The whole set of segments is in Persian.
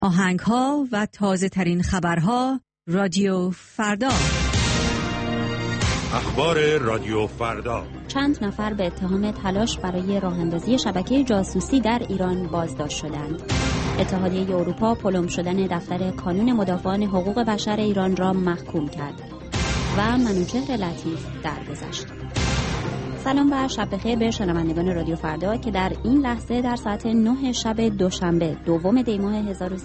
آهنگ‌ها و تازه‌ترین خبرها رادیو فردا. اخبار رادیو فردا. چند نفر به اتهام تلاش برای راه‌اندازی شبکه جاسوسی در ایران بازداشت شدند. اتحادیه اروپا پلم شدن دفتر کانون مدافعان حقوق بشر ایران را محکوم کرد و منوچهر لطیف درگذشت. سلام و شب بخیر به شنوندگان رادیو فردا که در این لحظه در ساعت 9 شب دوشنبه دوم دی ماه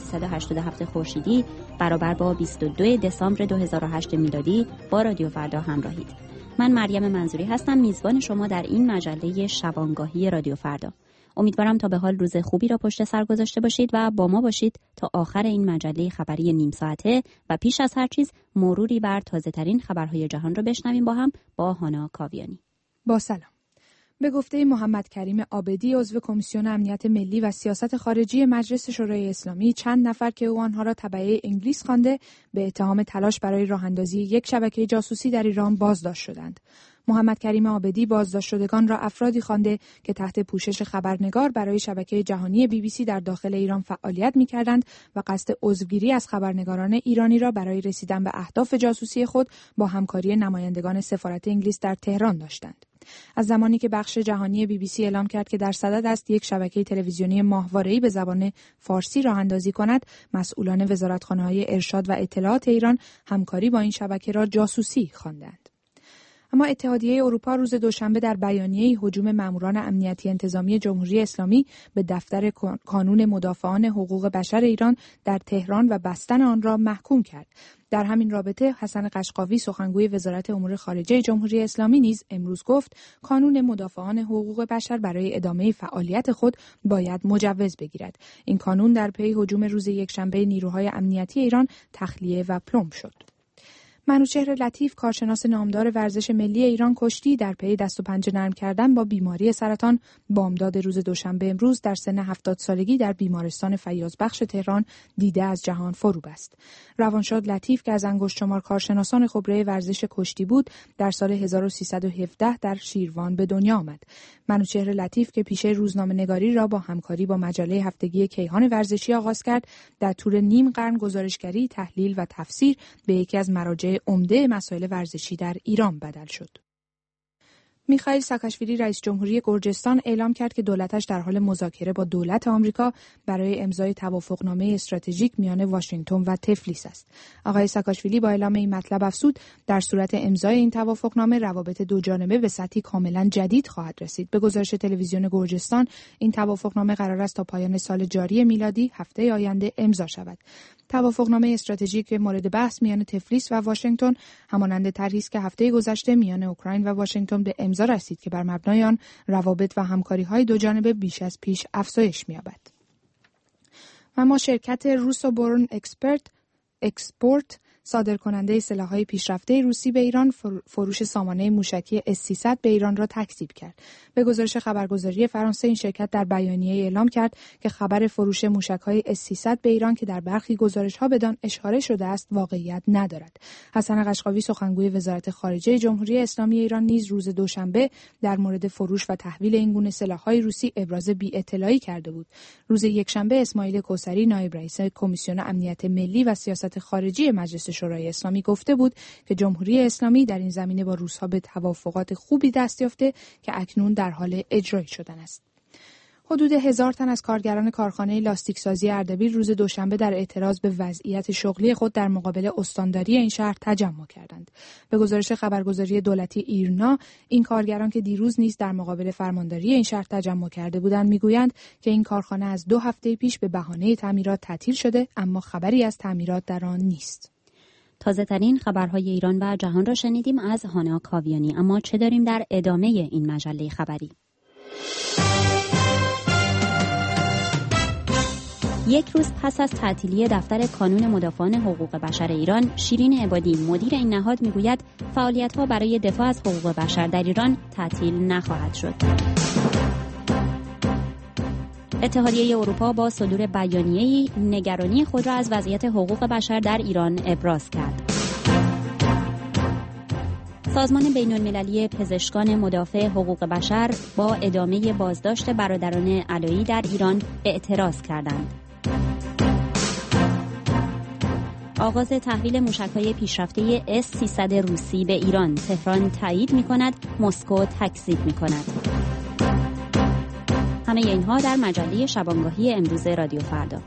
1387 خورشیدی برابر با 22 دسامبر 2008 میلادی با رادیو فردا همراهید. من مریم منظوری هستم، میزبان شما در این مجله شبانگاهی رادیو فردا. امیدوارم تا به حال روز خوبی را پشت سر گذاشته باشید و با ما باشید تا آخر این مجله خبری نیم ساعته و پیش از هر چیز مروری بر تازه‌ترین خبرهای جهان را بشنویم با هم با هانا کاویانی. با سلام. به گفته محمد کریم عابدی عضو کمیسیون امنیت ملی و سیاست خارجی مجلس شورای اسلامی، چند نفر که او آنها را تبعه انگلیس خوانده به اتهام تلاش برای راه‌اندازی یک شبکه جاسوسی در ایران بازداشت شدند. محمد کریم عابدی بازداشت شدگان را افرادی خوانده که تحت پوشش خبرنگار برای شبکه جهانی BBC در داخل ایران فعالیت می‌کردند و قصد عضوگیری از خبرنگاران ایرانی را برای رسیدن به اهداف جاسوسی خود با همکاری نمایندگان سفارت انگلیس در تهران داشتند. از زمانی که بخش جهانی BBC اعلام کرد که در صدد است یک شبکه تلویزیونی ماهواره‌ای به زبان فارسی راه‌اندازی کند، مسئولان وزارتخانه‌های ارشاد و اطلاعات ایران همکاری با این شبکه را جاسوسی خواندند. اما اتحادیه اروپا روز دوشنبه در بیانیه‌ای هجوم ماموران امنیتی انتظامی جمهوری اسلامی به دفتر کانون مدافعان حقوق بشر ایران در تهران و بستن آن را محکوم کرد. در همین رابطه حسن قشقاوی سخنگوی وزارت امور خارجه جمهوری اسلامی نیز امروز گفت کانون مدافعان حقوق بشر برای ادامه فعالیت خود باید مجوز بگیرد. این کانون در پی هجوم روز یکشنبه نیروهای امنیتی ایران تخلیه و پلمب شد. منوچهر لطیف، کارشناس نامدار ورزش ملی ایران کشتی در پی دست و پنجه نرم کردن با بیماری سرطان، بامداد روز دوشنبه امروز در سن 70 سالگی در بیمارستان فیاضبخش تهران دیده از جهان فرو بست. روانشاد لطیف که از انگشت شمار کارشناسان خبره ورزش کشتی بود، در سال 1317 در شیروان به دنیا آمد. منوچهر لطیف که پیشه روزنامه‌نگاری را با همکاری با مجله هفتگی کیهان ورزشی آغاز کرد، در طول نیم قرن گزارشگری، تحلیل و تفسیر به یکی از مراجع عمده مسائل ورزشی در ایران بدل شد. میخائیل ساکاشویلی رئیس جمهوری گرجستان اعلام کرد که دولتش در حال مذاکره با دولت آمریکا برای امضای توافقنامه استراتژیک میان واشنگتن و تفلیس است. آقای ساکاشویلی با اعلام این مطلب افزود در صورت امضای این توافقنامه روابط دوجانبه به سطحی کاملا جدید خواهد رسید. به گزارش تلویزیون گرجستان این توافقنامه قرار است تا پایان سال جاری میلادی هفته آینده امضا شود. توافقنامه استراتژیک مورد بحث میان تفلیس و واشنگتن همانند طرحی است که هفته گذشته میان اوکراین و واشنگتن به امضا رسید که بر مبنای آن روابط و همکاری‌های دوجانبه بیش از پیش افزایش می‌یابد. اما شرکت روسوبورن اکسپورت صادرکننده سلاح‌های پیشرفته روسی به ایران فروش سامانه موشکی S-300 به ایران را تکذیب کرد. به گزارش خبرگزاری فرانسه این شرکت در بیانیه اعلام کرد که خبر فروش موشک‌های S-300 به ایران که در برخی گزارش‌ها بدان اشاره شده است واقعیت ندارد. حسن قشقاوی سخنگوی وزارت خارجه جمهوری اسلامی ایران نیز روز دوشنبه در مورد فروش و تحویل این گونه سلاح‌های روسی ابراز بی‌اطلاعی کرده بود. روز یکشنبه اسماعیل کوثری نایب رئیس کمیسیون امنیت ملی و سیاست خارجی مجلس شورای اسلامی گفته بود که جمهوری اسلامی در این زمینه با روس‌ها به توافقات خوبی دست یافته که اکنون در حال اجرایی شدن است. حدود 1000 تن از کارگران کارخانه لاستیکسازی اردبیل روز دوشنبه در اعتراض به وضعیت شغلی خود در مقابل استانداری این شهر تجمع کردند. به گزارش خبرگزاری دولتی ایرنا، این کارگران که دیروز نیز در مقابل فرمانداری این شهر تجمع کرده بودند میگویند که این کارخانه از 2 هفته پیش به بهانه تعمیرات تعطیل شده، اما خبری از تعمیرات در آن نیست. تازه‌ترین خبرهای ایران و جهان را شنیدیم از هانا کاویانی. اما چه داریم در ادامه این مجله خبری؟ یک روز پس از تعطیلی دفتر کانون مدافعان حقوق بشر ایران، شیرین عبادی مدیر این نهاد میگوید فعالیت‌ها برای دفاع از حقوق بشر در ایران تعطیل نخواهد شد. اتحادیه اروپا با صدور بیانیه‌ای نگرانی خود را از وضعیت حقوق بشر در ایران ابراز کرد. سازمان بین‌المللی پزشکان مدافع حقوق بشر با ادامه بازداشت برادران علایی در ایران اعتراض کردند. آغاز تحویل موشک‌های پیشرفته S-300 روسی به ایران، تهران تایید می‌کند، مسکو تکذیب می‌کند. همه اینها در مجله شبانگاهی امروز رادیو فردا.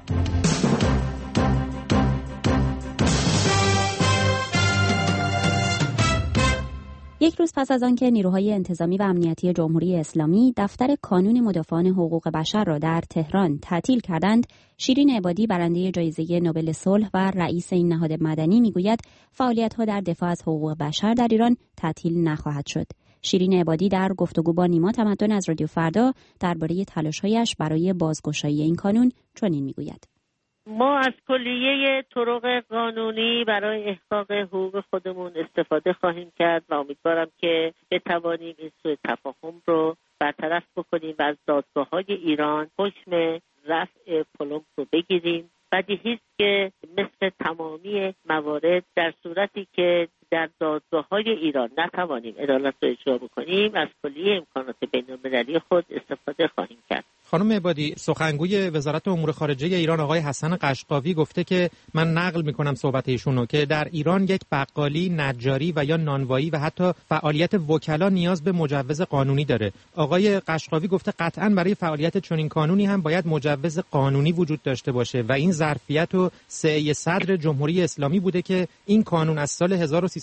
یک روز پس از آنکه نیروهای انتظامی و امنیتی جمهوری اسلامی دفتر کانون مدافعان حقوق بشر را در تهران تعطیل کردند، شیرین عبادی برنده جایزه نوبل صلح و رئیس این نهاد مدنی میگوید فعالیت‌ها در دفاع از حقوق بشر در ایران تعطیل نخواهد شد. شیرین عبادی در گفتگو با نیما تمدن از رادیو فردا درباره تلاش‌هایش برای بازگشایی این کانون چنین میگوید: ما از کلیه طرق قانونی برای احقاق حقوق خودمون استفاده خواهیم کرد و امیدوارم که بتوانیم این سوء تفاهم رو برطرف بکنیم و از دادگاه‌های ایران حکم رفع پلمب رو بگیریم. بدیهی است که مثل تمامی موارد در صورتی که در دادگاه‌های ایران نتوانیم عدالت رو اجرا بکنیم، از کلیه امکانات بین‌المللی خود استفاده خواهیم کرد. خانم عبادی، سخنگوی وزارت امور خارجه ایران آقای حسن قشقاوی گفته که من نقل میکنم صحبت ایشونو که در ایران یک بقالی، نجاری و یا نانوایی و حتی فعالیت وکلا نیاز به مجوز قانونی داره. آقای قشقاوی گفته قطعاً برای فعالیت چنین قانونی هم باید مجوز قانونی وجود داشته باشه و این ظرفیت و سعی صدر جمهوری اسلامی بوده که این قانون از سال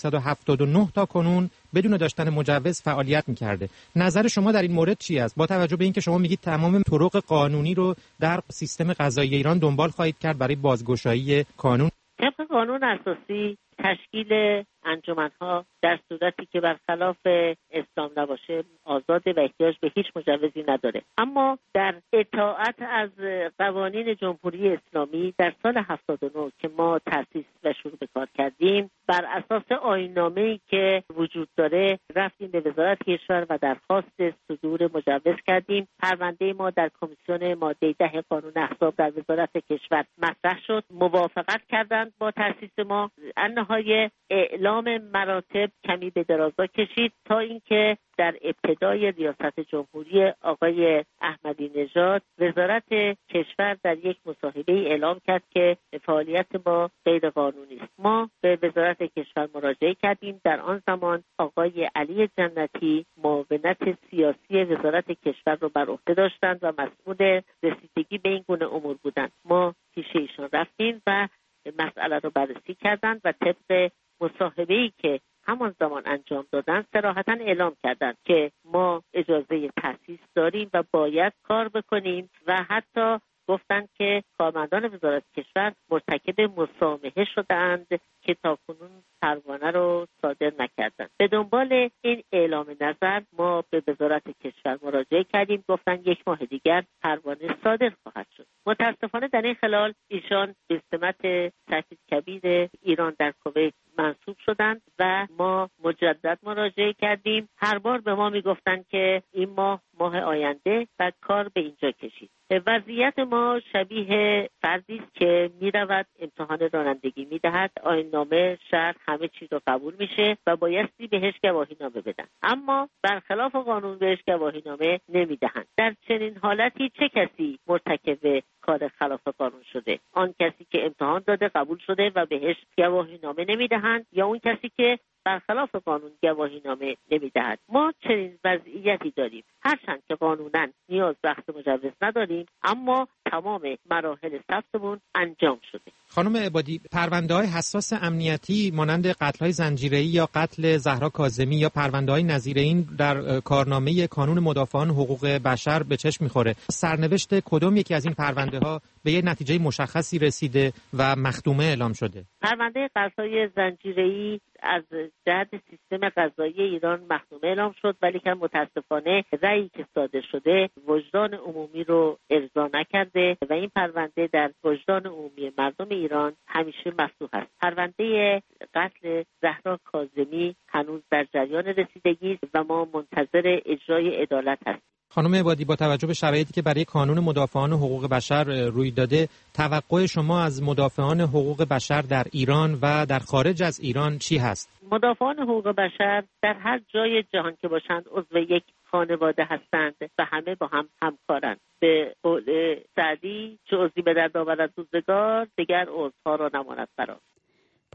1379 تا کنون بدون داشتن مجوز فعالیت می‌کرده. نظر شما در این مورد چی است؟ با توجه به اینکه شما میگید تمام طرق قانونی رو در سیستم قضایی ایران دنبال خواهید کرد برای بازگشایی قانون. طبق قانون اساسی تشکیل انجمن‌ها در صورتی که برخلاف اسلام نباشه آزاده و احتیاج به هیچ مجوزی نداره. اما در اطاعت از قوانین جمهوری اسلامی در سال 79 که ما تأسیس و شروع به کار کردیم، بر اساس آیین‌نامه‌ای که وجود داره رفتیم به وزارت کشور و درخواست صدور مجوز کردیم. پرونده ما در کمیسیون ماده 10 قانون احزاب در وزارت کشور مطرح شد. موافقت کردند با تأسیس ما. انهای اعلام مراتب کمی به درازا کشید تا اینکه در ابتدای ریاست جمهوری آقای احمدی نژاد وزارت کشور در یک مصاحبه اعلام کرد که فعالیت ما غیر قانونی است. ما به وزارت کشور مراجعه کردیم. در آن زمان آقای علی جنتی معاونت سیاسی وزارت کشور رو بر عهده داشتند و مسئول رسیدگی به این گونه امور بودند. ما پیش ایشان رفتیم و مسئله رو بررسی کردند و طبق مصاحبه‌ای که همان زمان انجام دادن صراحتاً اعلام کردند که ما اجازه تأسیس داریم و باید کار بکنیم و حتی گفتند که کارمندان وزارت کشور مرتکب مسامحه شدند که تاکنون پروانه رو صادر نکردند. به دنبال این اعلام نظر ما به وزارت کشور مراجعه کردیم. گفتند 1 ماه دیگر پروانه صادر خواهد شد. متاسفانه در این خلال ایشان به سمت سفیر کبیر ایران در کویت منصوب شدند و ما مجدد مراجعه کردیم. هر بار به ما میگفتند که این ماه آینده و کار به اینجا کشید. وضعیت ما شبیه فردی است که میرود امتحان رانندگی میدهد، آیین‌نامه، شرح، همه چیز رو قبول میشه و بایستی بهش گواهینامه بدن، اما برخلاف قانون بهش گواهینامه نمیدهند. در چنین حالتی چه کسی مرتکب کار خلاف قانون شده؟ آن کسی که امتحان داده، قبول شده و بهش گواهینامه نمیدهند، یا اون کسی که برخلاف قانون گواهینامه نمیدهد؟ ما چنین وضعیتی داریم. هرچند که قانونا نیاز به اخذ مجوز نداریم، اما تمام مراحل ثبتمون انجام شده. خانم عبادی، پرونده‌های حساس امنیتی مانند قتل‌های زنجیره‌ای یا قتل زهرا کاظمی یا پرونده‌های نظیر این در کارنامه کانون مدافعان حقوق بشر به چشم می‌خوره. سرنوشت کدام یکی از این پرونده‌ها به یک نتیجه مشخصی رسیده و مختومه اعلام شده؟ پرونده قتل‌های زنجیره‌ای از جهت سیستم قضایی ایران مختومه اعلام شد، ولی که متاسفانه رأیی که صادر شده وجدان عمومی رو ارضا نکرده و این پرونده در وجدان عمومی مردم ایران همیشه مفتوح است. پرونده قتل زهرا کاظمی هنوز در جریان رسیدگی است و ما منتظر اجرای عدالت هستیم. خانم عبادی، با توجه به شرایطی که برای کانون مدافعان حقوق بشر روی داده، توقع شما از مدافعان حقوق بشر در ایران و در خارج از ایران چی هست؟ مدافعان حقوق بشر در هر جای جهان که باشند عضو یک خانواده هستند و همه با هم همکارند. به قول سعدی چه عضوی به درد آورد روزگار، دیگر عضوها را نماند فرار.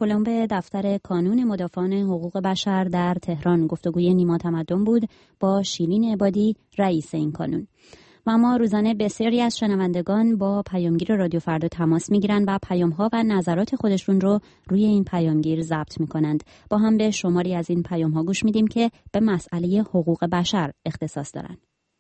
پلمب دفتر کانون مدافعان حقوق بشر در تهران گفتگوی نیما تمدن بود با شیرین عبادی رئیس این کانون. و ما روزانه بسیاری از شنوندگان با پیامگیر رادیو فردا تماس میگیرند و پیام‌ها و نظرات خودشون رو روی این پیامگیر ضبط میکنند. با هم به شماری از این پیام‌ها گوش میدیم که به مسئله حقوق بشر اختصاص دارند.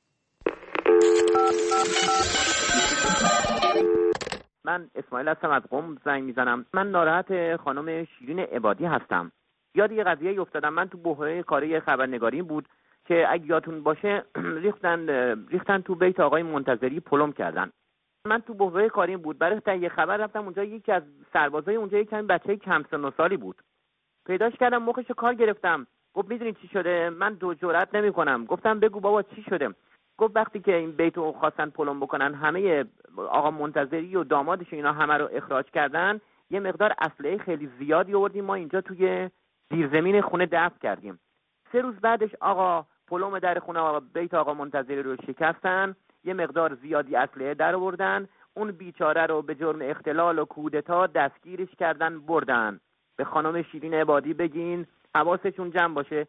من اسماعیل هستم، از قم زنگ میزنم. من ناراحت خانم شیرین عبادی هستم. یاد یه قضیه افتادم. من تو بحران کاری خبرنگاری بود که اگه یادتون باشه ریختن تو بیت آقای منتظری پلم کردن. من تو بحران کاری بود، برای تهیه خبر رفتم اونجا. یکی از سربازای اونجا یک بچه کم سن و سالی بود. پیداش کردم، مخش کار گرفتم. گفت میدونی چی شده؟ من جرئت نمیکنم. گفتم بگو بابا چی شده؟ گفت وقتی که این بیتو خواستن پلم بکنن، همه آقا منتظری و دامادش اینا همه رو اخراج کردن، یه مقدار اسلحه خیلی زیادی آوردیم ما اینجا توی زیرزمین خونه دفن کردیم. 3 روز بعدش آقا پلم در خونه بیت آقا منتظری رو شکستن، یه مقدار زیادی اسلحه در آوردن، اون بیچاره رو به جرم اختلال و کودتا دستگیرش کردن بردن. به خانم شیرین عبادی بگین حواسشون جمع باشه.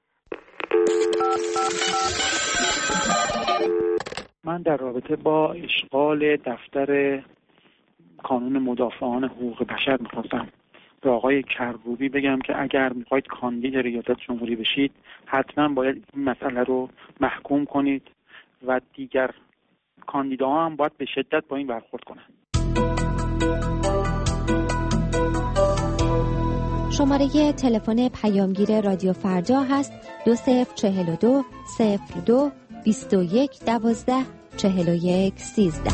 من در رابطه با اشغال دفتر کانون مدافعان حقوق بشر میخواستم به آقای کروبی بگم که اگر میخواید کاندید ریاست جمهوری بشید، حتما باید این مسئله رو محکوم کنید و دیگر کاندیداها هم باید به شدت با این برخورد کنند. شماره تلفن پیامگیر رادیو فردا هست 2042 02 21 12 41 13.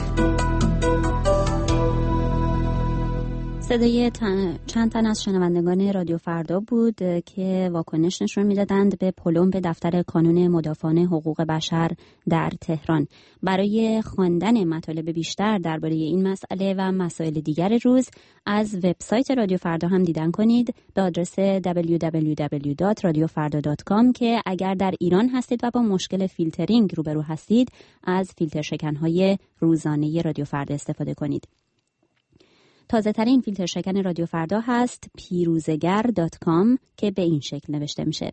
صدای چند تن از شنوندگان رادیو فردا بود که واکنش نشون میدادند به پلم به دفتر کانون مدافعان حقوق بشر در تهران. برای خواندن مطالب بیشتر درباره این مسئله و مسائل دیگر روز از وبسایت رادیو فردا هم دیدن کنید به آدرس www.radiofarda.com که اگر در ایران هستید و با مشکل فیلترینگ روبرو هستید، از فیلتر شکن‌های روزانه رادیو فردا استفاده کنید. تازه ترین فیلتر شکن رادیو فردا هست پیروزگر.com که به این شکل نوشته میشه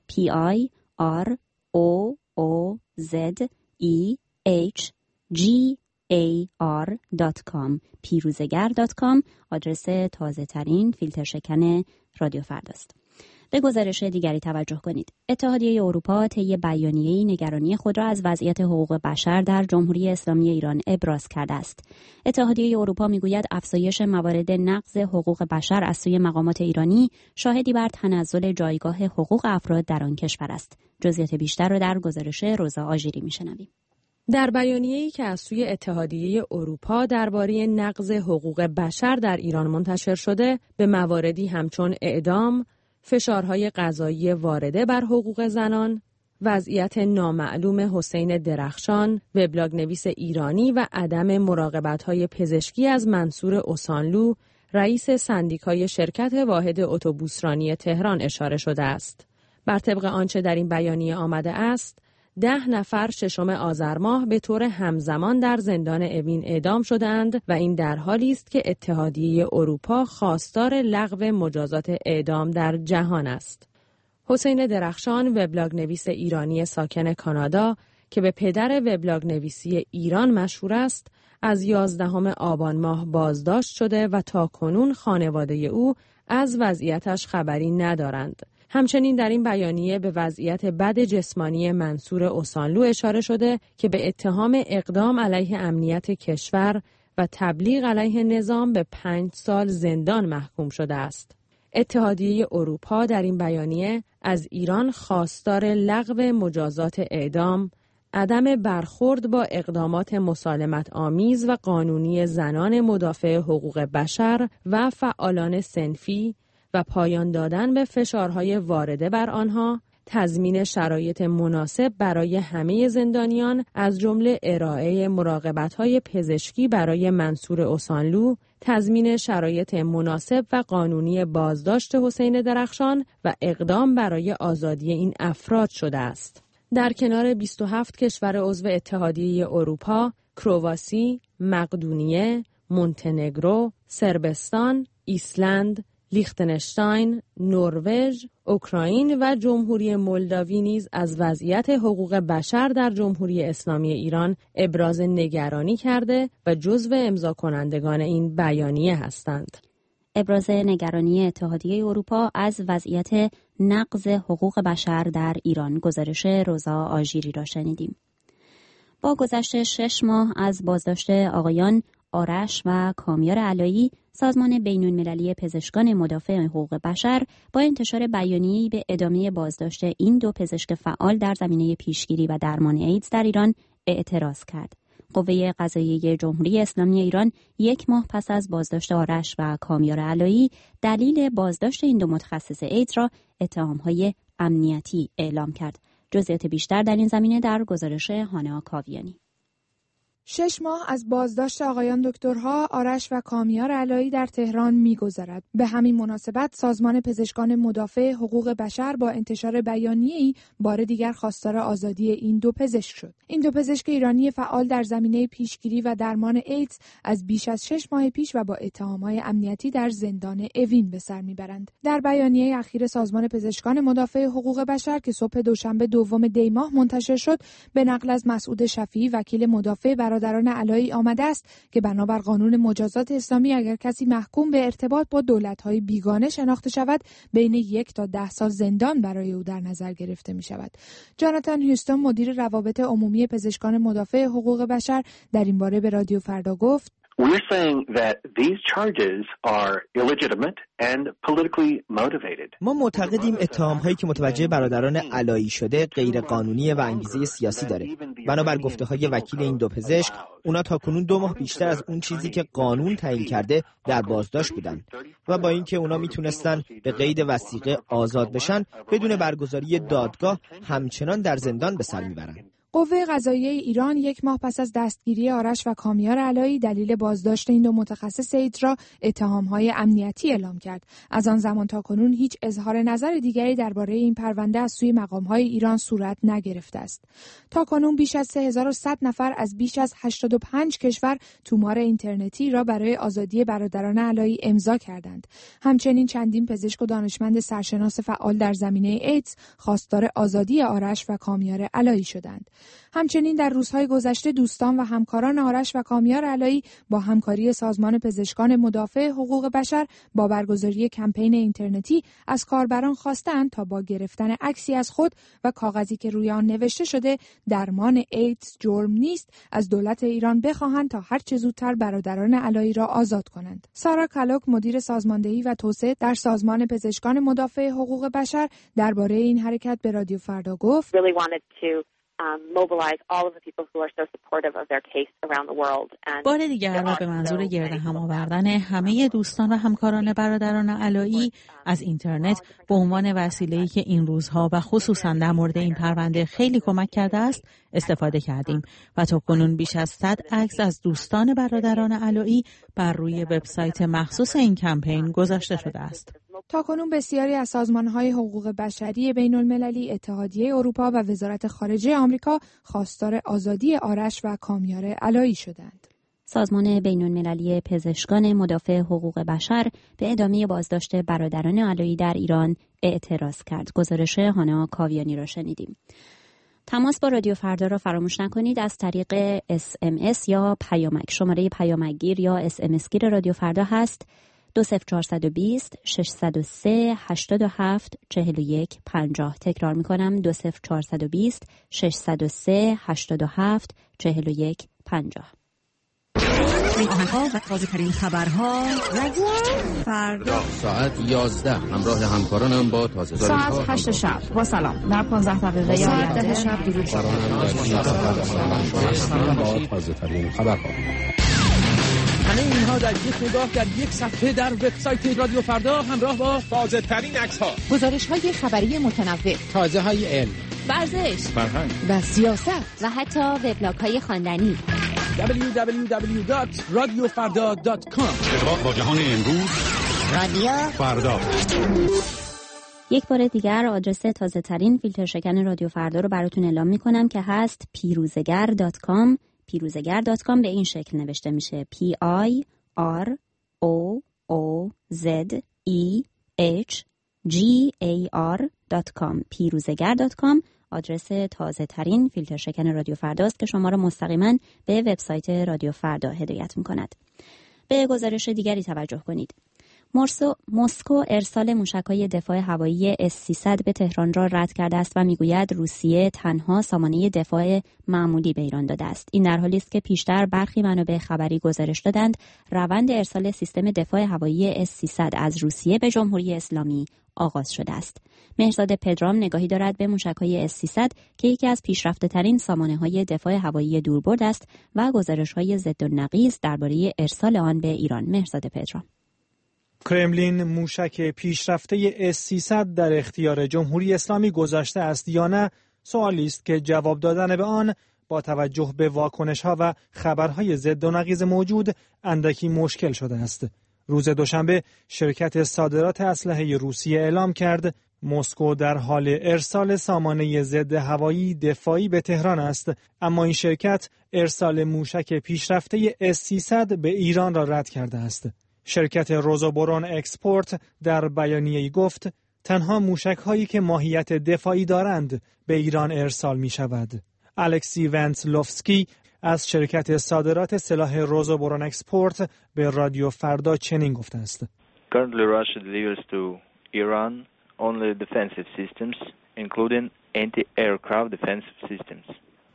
PIROOZEHGAR.com پیروزگر.com آدرس تازه ترین فیلتر شکن رادیو فردا است. به گزارش دیگری توجه کنید. اتحادیه اروپا طی بیانیه‌ای نگرانی خود را از وضعیت حقوق بشر در جمهوری اسلامی ایران ابراز کرده است. اتحادیه اروپا میگوید افزایش موارد نقض حقوق بشر از سوی مقامات ایرانی شاهدی بر تنزل جایگاه حقوق افراد در آن کشور است. جزئیات بیشتر را در گزارش روزا آژیری میشنویم. در بیانیه‌ای که از سوی اتحادیه اروپا درباره نقض حقوق بشر در ایران منتشر شده، به مواردی همچون اعدام، فشارهای قضایی وارده بر حقوق زنان، وضعیت نامعلوم حسین درخشان، وبلاگ نویس ایرانی و عدم مراقبت‌های پزشکی از منصور اوسانلو، رئیس سندیکای شرکت واحد اتوبوسرانی تهران اشاره شده است. بر طبق آنچه در این بیانیه آمده است، 10 نفر 6 آذر ماه به طور همزمان در زندان اوین اعدام شدند و این در حالی است که اتحادیه اروپا خواستار لغو مجازات اعدام در جهان است. حسین درخشان، وبلاگ نویس ایرانی ساکن کانادا که به پدر وبلاگ نویسی ایران مشهور است، از 11 آبان ماه بازداشت شده و تاکنون خانواده او از وضعیتش خبری ندارند. همچنین در این بیانیه به وضعیت بد جسمانی منصور اوسانلو اشاره شده که به اتهام اقدام علیه امنیت کشور و تبلیغ علیه نظام به 5 سال زندان محکوم شده است. اتحادیه اروپا در این بیانیه از ایران خواستار لغو مجازات اعدام، عدم برخورد با اقدامات مسالمت آمیز و قانونی زنان مدافع حقوق بشر و فعالان صنفی و پایان دادن به فشارهای وارده بر آنها، تضمین شرایط مناسب برای همه زندانیان از جمله ارائه مراقبت‌های پزشکی برای منصور اوسانلو، تضمین شرایط مناسب و قانونی بازداشت حسین درخشان و اقدام برای آزادی این افراد شده است. در کنار 27 کشور عضو اتحادیه اروپا، کرواسی، مقدونیه، مونتنگرو، صربستان، ایسلند، لیختنشتاین، نروژ، اوکراین و جمهوری مولداوی نیز از وضعیت حقوق بشر در جمهوری اسلامی ایران ابراز نگرانی کرده و جزو امضا کنندگان این بیانیه هستند. ابراز نگرانی اتحادیه اروپا از وضعیت نقض حقوق بشر در ایران. گزارش روزا آژیری را شنیدیم. با گذشت 6 ماه از بازداشت آقایان آرش و کامیار علایی، سازمان بین‌المللی پزشکان مدافع حقوق بشر با انتشار بیانیه‌ای به ادامه بازداشت این دو پزشک فعال در زمینه پیشگیری و درمان ایدز در ایران اعتراض کرد. قوه قضاییه جمهوری اسلامی ایران 1 ماه پس از بازداشت آرش و کامیار علایی دلیل بازداشت این دو متخصص ایدز را اتهام‌های امنیتی اعلام کرد. جزئیات بیشتر در این زمینه در گزارش هانا کاویانی. 6 ماه از بازداشت آقایان دکترها آرش و کامیار علایی در تهران می‌گذرد. به همین مناسبت سازمان پزشکان مدافع حقوق بشر با انتشار بیانیه‌ای بار دیگر خواستار آزادی این دو پزشک شد. این دو پزشک ایرانی فعال در زمینه پیشگیری و درمان ایدز از بیش از 6 ماه پیش و با اتهام‌های امنیتی در زندان اوین به سر می‌برند. در بیانیه اخیر سازمان پزشکان مدافع حقوق بشر که صبح دوشنبه 2 دی ماه منتشر شد، به نقل از مسعود شفیعی وکیل مدافع برادران علایی آمده است که بنابر قانون مجازات اسلامی اگر کسی محکوم به ارتباط با دولت‌های بیگانه شناخته شود، بین 1 تا 10 سال زندان برای او در نظر گرفته می‌شود. جاناتان هیوستون مدیر روابط عمومی پزشکان مدافع حقوق بشر در این باره به رادیو فردا گفت: We're saying that these charges are illegitimate and politically motivated. ما معتقدیم اتهام‌هایی که متوجه برادران علایی شده غیر قانونی و انگیزه سیاسی داره. بنابر گفته‌های وکیل این دو پزشک، اونا تاکنون 2 ماه بیشتر از اون چیزی که قانون تعیین کرده در بازداشت بودن و با اینکه اونا میتونستن به قید وثیقه آزاد بشن، بدون برگزاری دادگاه همچنان در زندان به سر میبرن. قوه قضاییه ایران 1 ماه پس از دستگیری آرش و کامیار علایی دلیل بازداشت این دو متخصص ایدز را اتهام‌های امنیتی اعلام کرد. از آن زمان تا کنون هیچ اظهار نظر دیگری درباره این پرونده از سوی مقام‌های ایران صورت نگرفته است. تا کنون بیش از 3100 نفر از بیش از 85 کشور تومار اینترنتی را برای آزادی برادران علایی امضا کردند. همچنین چندین پزشک و دانشمند سرشناس فعال در زمینه ایدز خواستار آزادی آرش و کامیار علایی شدند. همچنین در روزهای گذشته دوستان و همکاران آرش و کامیار علایی با همکاری سازمان پزشکان مدافع حقوق بشر با برگزاری کمپین اینترنتی از کاربران خواستند تا با گرفتن عکسی از خود و کاغذی که روی آن نوشته شده درمان ایدز جرم نیست از دولت ایران بخواهند تا هر چه زودتر برادران علایی را آزاد کنند. سارا کالوک مدیر سازماندهی و توسعه در سازمان پزشکان مدافع حقوق بشر درباره این حرکت به رادیو فردا گفت: بار دیگر و به منظور گرد هم آوردن همه دوستان و همکاران برادران علایی از اینترنت به عنوان وسیله‌ای که این روزها و خصوصا در مورد این پرونده خیلی کمک کرده است استفاده کردیم و تا کنون بیش از 100 عکس از دوستان برادران علایی بر روی وبسایت مخصوص این کمپین گذاشته شده است. تاکنون بسیاری از سازمان‌های حقوق بشری بین‌المللی، اتحادیه اروپا و وزارت خارجه آمریکا خواستار آزادی آرش و کامیار علایی شدند. سازمان بین‌المللی پزشکان مدافع حقوق بشر به ادامه بازداشت برادران علایی در ایران اعتراض کرد. گزارش هانا کاویانی را شنیدیم. تماس با رادیو فردا را فراموش نکنید از طریق SMS یا پیامک. شماره پیامکگیر یا SMS گیر رادیو فردا هست 20420 603 87 41 50. تکرار میکنم 20420 603 87 41 50. این آهنگ‌ها و تازه‌ترین خبرها فردا ساعت 11 همراه همکارانم با تازه‌ترین ساعت 8 شب با سلام در 15 دقیقه ساعت 10 شب درود با تازه‌ترین خبرها. همه اینها در یک نگاه در یک صفحه در وبسایت رادیو فردا همراه با تازه‌ترین عکس‌ها، گزارش‌های خبری متنوع، تازه‌های علم، ورزش، فرهنگ و سیاست و حتی وبلاگ‌های خواندنی. www.radiofarda.com. ارتباط با جهان امروز رادیو فردا. یک بار دیگر آدرس تازه‌ترین فیلتر شکن رادیو فردا رو براتون اعلام می‌کنم که هست piruzegar.com. piruzegar.com به این شکل نوشته میشه PIROOZEGAR. PEHGAR.com پیروزگر.com آدرس تازه ترین فیلتر شکن رادیو فرداست که شما را مستقیما به وبسایت رادیو فردا هدایت می‌کند. به گزارش دیگری توجه کنید. مسکو ارسال موشک‌های دفاع هوایی S-300 به تهران را رد کرده است و میگوید روسیه تنها سامانه دفاع معمولی به ایران داده است. این در حالی است که پیشتر برخی منابع خبری گزارش دادند روند ارسال سیستم دفاع هوایی S-300 از روسیه به جمهوری اسلامی آغاز شده است. مهرزاد پدرام نگاهی دارد به موشک‌های S-300 که یکی از پیشرفته‌ترین سامانه‌های دفاع هوایی دوربرد است و گزارش‌های ضد و نقیض درباره ارسال آن به ایران. مهرزاد پدرام: کرملین موشک پیشرفته S-300 در اختیار جمهوری اسلامی گذاشته است یا نه، سوالی است که جواب دادن به آن با توجه به واکنش‌ها و خبرهای ضد و نقیض موجود اندکی مشکل شده است. روز دوشنبه شرکت صادرات اسلحه روسیه اعلام کرد مسکو در حال ارسال سامانه ضد هوایی دفاعی به تهران است، اما این شرکت ارسال موشک پیشرفته S-300 به ایران را رد کرده است. شرکت روزوبورون اکسپورت در بیانیه‌ای گفت تنها موشک‌هایی که ماهیت دفاعی دارند به ایران ارسال می‌شود. الکسی ونسلوفسکی از شرکت صادرات سلاح روزوبورون اکسپورت به رادیو فردا چنین گفته است: Currently Russia delivers to Iran only defensive systems including anti-aircraft defensive systems.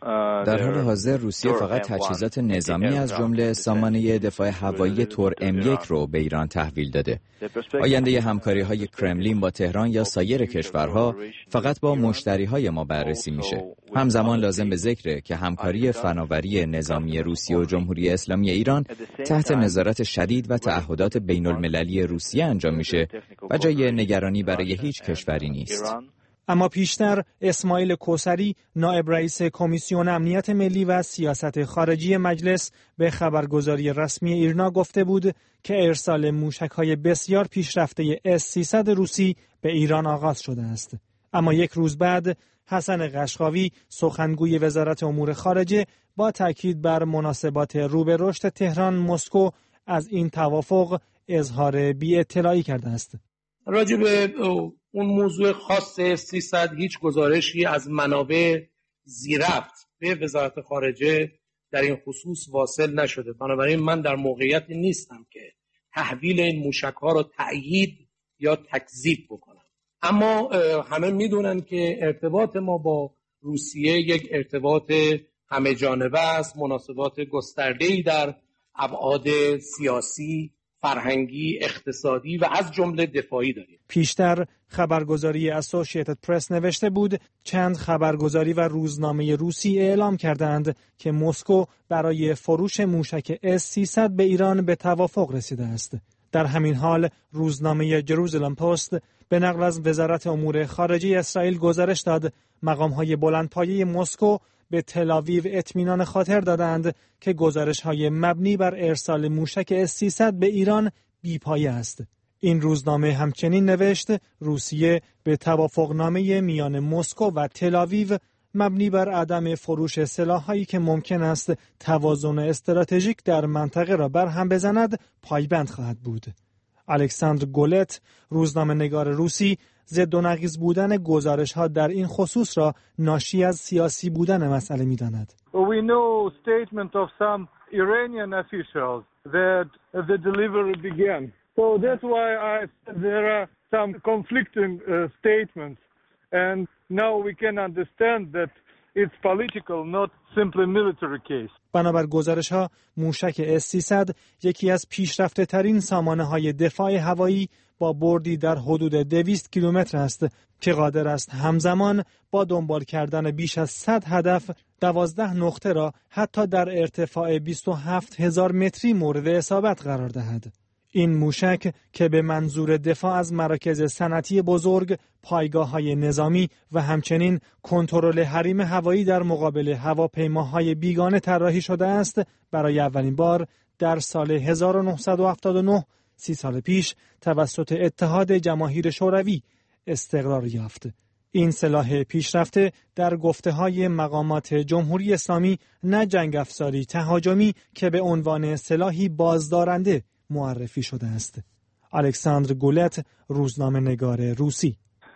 در حال حاضر روسیه فقط تجهیزات نظامی از جمله سامانه دفاع هوایی تور M1 رو به ایران تحویل داده. آینده همکاری‌های کرملین با تهران یا سایر کشورها فقط با مشتری‌های ما بررسی میشه. همزمان لازم به ذکره که همکاری فناوری نظامی روسیه و جمهوری اسلامی ایران تحت نظارت شدید و تعهدات بین‌المللی روسیه انجام میشه و جای نگرانی برای هیچ کشوری نیست. اما پیشتر اسماعیل کوثری نایب رئیس کمیسیون امنیت ملی و سیاست خارجی مجلس به خبرگزاری رسمی ایرنا گفته بود که ارسال موشک‌های بسیار پیشرفته S-300 روسی به ایران آغاز شده است. اما یک روز بعد حسن قشقاوی سخنگوی وزارت امور خارجه با تاکید بر مناسبات رو به رشد تهران مسکو از این توافق اظهار بی‌اطلاعی کرده است. راجع به اون موضوع خاص S-300 هیچ گزارشی از منابع زیرفت به وزارت خارجه در این خصوص واصل نشده. بنابراین من در موقعیتی نیستم که تحویل این موشک‌ها رو تأیید یا تکذیب بکنم. اما همه میدونن که ارتباط ما با روسیه یک ارتباط همه جانبه است، مناسبات گسترده‌ای در ابعاد سیاسی، فرهنگی، اقتصادی و از جمله دفاعی داریم. پیشتر خبرگزاری اسوسییتد پرس نوشته بود چند خبرگزاری و روزنامه روسی اعلام کردند که مسکو برای فروش موشک S-300 به ایران به توافق رسیده است. در همین حال روزنامه جروزلم پست به نقل از وزارت امور خارجه اسرائیل گزارش داد مقام‌های بلندپایه مسکو به تل‌آویو اطمینان خاطر دادند که گزارش‌های مبنی بر ارسال موشک S-300 به ایران بی‌پایه است. این روزنامه همچنین نوشت روسیه به توافقنامه میان مسکو و تل‌آویو مبنی بر عدم فروش سلاح‌هایی که ممکن است توازن استراتژیک در منطقه را برهم بزند پایبند خواهد بود. الکساندر گولت روزنامه‌نگار روسی ضد و نقیض بودن گزارش‌ها در این خصوص را ناشی از سیاسی بودن مسئله می‌داند. We know statement of some Iranian officials that the delivery began. So that's why there are some conflicting statements and now we can understand that it's political, not simply military case. بنابر گزارش‌ها موشک S-300 یکی از پیشرفته‌ترین سامانه‌های دفاع هوایی با بردی در حدود 200 کیلومتر است که قادر است همزمان با دنبال کردن بیش از 100 هدف 12 نقطه را حتی در ارتفاع 27,000 متری مورد اصابت قرار دهد. این موشک که به منظور دفاع از مراکز صنعتی بزرگ، پایگاه‌های نظامی و همچنین کنترل حریم هوایی در مقابل هواپیماهای بیگانه طراحی شده است، برای اولین بار در سال 1979 30 سال پیش توسط اتحاد جماهیر شوروی استقرار یافت. این سلاح پیشرفته در گفته‌های مقامات جمهوری اسلامی نه جنگ افزاری تهاجمی که به عنوان سلاحی بازدارنده معرفی شده است. الکساندر گولت، روزنامه نگار روسی.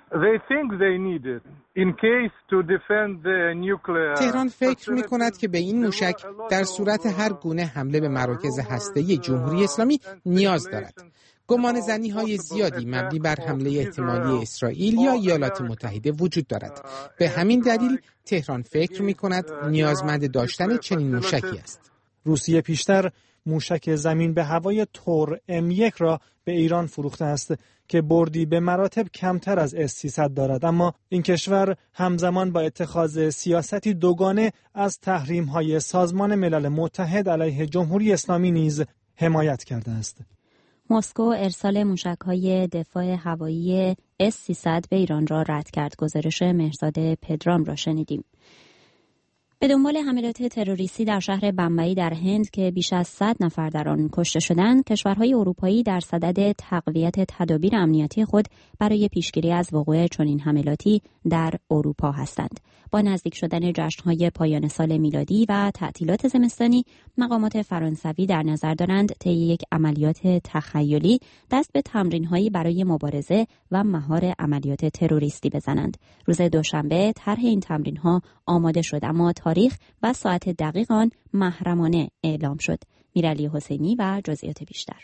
تهران فکر می‌کند که به این موشک در صورت هر گونه حمله به مراکز هسته‌ای جمهوری اسلامی نیاز دارد. گمان زنی‌های زیادی مبنی بر حمله احتمالی اسرائیل یا ایالات متحده وجود دارد. به همین دلیل تهران فکر می‌کند نیازمند داشتن چنین موشکی است. روسیه پیشتر موشک زمین به هوای تور M1 را به ایران فروخته است که بردی به مراتب کمتر از S-300 دارد، اما این کشور همزمان با اتخاذ سیاستی دوگانه از تحریم‌های سازمان ملل متحد علیه جمهوری اسلامی نیز حمایت کرده است. مسکو ارسال موشک‌های دفاع هوایی S-300 به ایران را رد کرد. گزارش مهرزاد پدرام را شنیدیم. به دنبال حملات تروریستی در شهر بمبئی در هند که بیش از 100 نفر در آن کشته شدند، کشورهای اروپایی در صدد تقویت تدابیر امنیتی خود برای پیشگیری از وقوع چنین حملاتی در اروپا هستند. با نزدیک شدن جشن‌های پایان سال میلادی و تعطیلات زمستانی، مقامات فرانسوی در نظر دارند طی یک عملیات تخیلی دست به تمرین‌هایی برای مبارزه و مهار عملیات تروریستی بزنند. روز دوشنبه طرح این تمرین‌ها آماده شد، اما تاریخ و ساعت دقیق آن محرمانه اعلام شد. میرعلی حسینی و جزئیات بیشتر.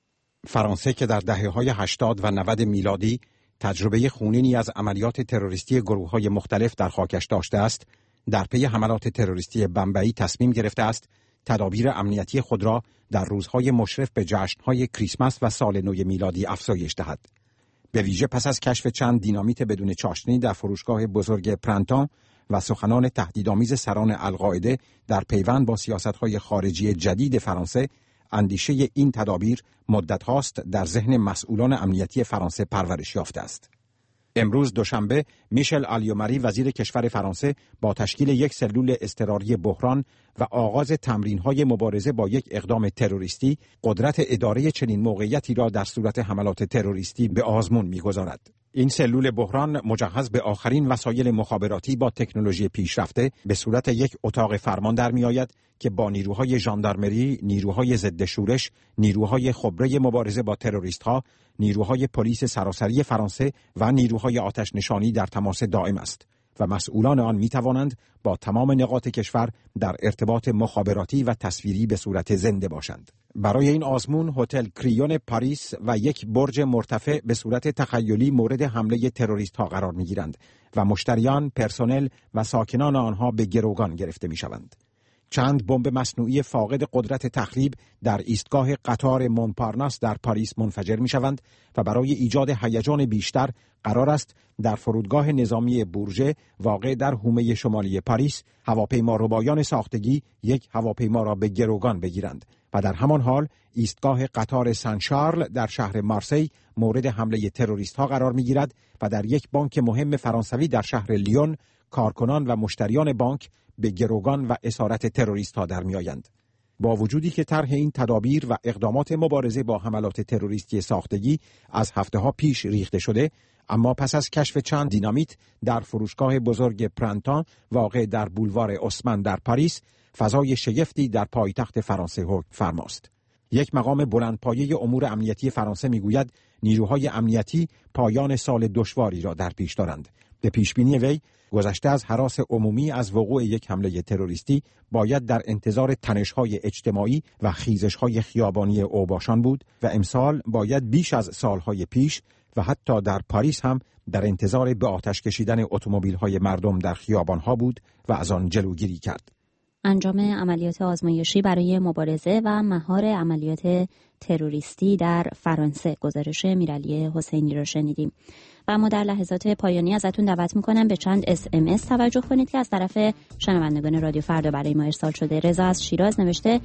فرانسه که در دهه‌های 80 و 90 میلادی تجربه خونینی از عملیات تروریستی گروه‌های مختلف در خاکش داشته است، در پی حملات تروریستی بمبئی تصمیم گرفته است تدابیر امنیتی خود را در روزهای مشرف به جشن‌های کریسمس و سال نو میلادی افزایش دهد. به ویژه پس از کشف چند دینامیت بدون چاشنی در فروشگاه بزرگ پرنتان و سخنان تهدیدآمیز سران القاعده در پیوند با سیاست‌های خارجی جدید فرانسه، اندیشه این تدابیر مدت هاست در ذهن مسئولان امنیتی فرانسه پرورش یافته است. امروز دوشنبه میشل آلیوماری وزیر کشور فرانسه با تشکیل یک سلول اضطراری بحران و آغاز تمرین‌های مبارزه با یک اقدام تروریستی قدرت اداره چنین موقعیتی را در صورت حملات تروریستی به آزمون می‌گذارد. این سلول بحران مجهز به آخرین وسایل مخابراتی با تکنولوژی پیشرفته به صورت یک اتاق فرمان در می‌آید که با نیروهای ژاندارمری، نیروهای ضد شورش، نیروهای خبره مبارزه با تروریست‌ها، نیروهای پلیس سراسری فرانسه و نیروهای آتش نشانی در تماس دائم است و مسئولان آن می‌توانند با تمام نقاط کشور در ارتباط مخابراتی و تصویری به صورت زنده باشند. برای این آزمون هتل کریون پاریس و یک برج مرتفع به صورت تخیلی مورد حمله تروریست‌ها قرار می‌گیرند و مشتریان، پرسنل و ساکنان آنها به گروگان گرفته می‌شوند. چند بمب مصنوعی فاقد قدرت تخریب در ایستگاه قطار مونپارناس در پاریس منفجر می‌شوند و برای ایجاد هیجان بیشتر قرار است در فرودگاه نظامی بورژه واقع در حومه شمالی پاریس هواپیماربایان ساختگی یک هواپیما را به گروگان بگیرند و در همان حال ایستگاه قطار سن شارل در شهر مارسی مورد حمله تروریست‌ها قرار می‌گیرد و در یک بانک مهم فرانسوی در شهر لیون کارکنان و مشتریان بانک به گروگان و اسارت تروریست‌ها در می‌آیند. با وجودی که طرح این تدابیر و اقدامات مبارزه با حملات تروریستی ساختگی از هفته‌ها پیش ریخته شده، اما پس از کشف چند دینامیت در فروشگاه بزرگ پرنتان واقع در بولوار عثمان در پاریس، فضای شگفتی در پایتخت فرانسه حکم فرماست. یک مقام بلندپایه امور امنیتی فرانسه میگوید نیروهای امنیتی پایان سال دشواری را در پیش دارند. به پیشبینی وی، گذشته از هراس عمومی از وقوع یک حمله تروریستی باید در انتظار تنش‌های اجتماعی و خیزش‌های خیابانی اوباشان بود و امسال باید بیش از سالهای پیش و حتی در پاریس هم در انتظار به آتش کشیدن اتومبیل‌های مردم در خیابان‌ها بود و از آن جلوگیری کرد. انجام عملیات آزمایشی برای مبارزه و مهار عملیات تروریستی در فرانسه. گزارش میرعلی حسینی را شنیدیم. و ما در لحظات پایانی ازتون دعوت میکنم به چند SMS توجه کنید که از طرف شنوندگان رادیو فردا برای ما ارسال شده. رضا از شیراز نوشته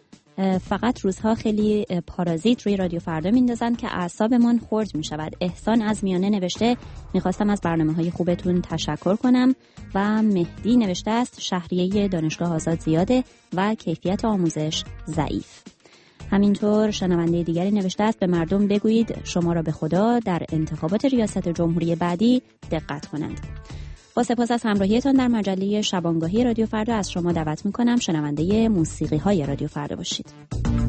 فقط روزها خیلی پارازیت روی رادیو فردا میندازن که اعصابمان خرد میشود. احسان از میانه نوشته میخواستم از برنامه‌های خوبتون تشکر کنم. و مهدی نوشته است شهریه دانشگاه آزاد زیاده و کیفیت آموزش ضعیف. همینطور شنونده دیگری نوشته است به مردم بگویید شما را به خدا در انتخابات ریاست جمهوری بعدی دقت کنند. با سپاس از همراهیتان در مجله شبانگاهی رادیو فردا از شما دعوت میکنم شنونده موسیقی های رادیو فردا باشید.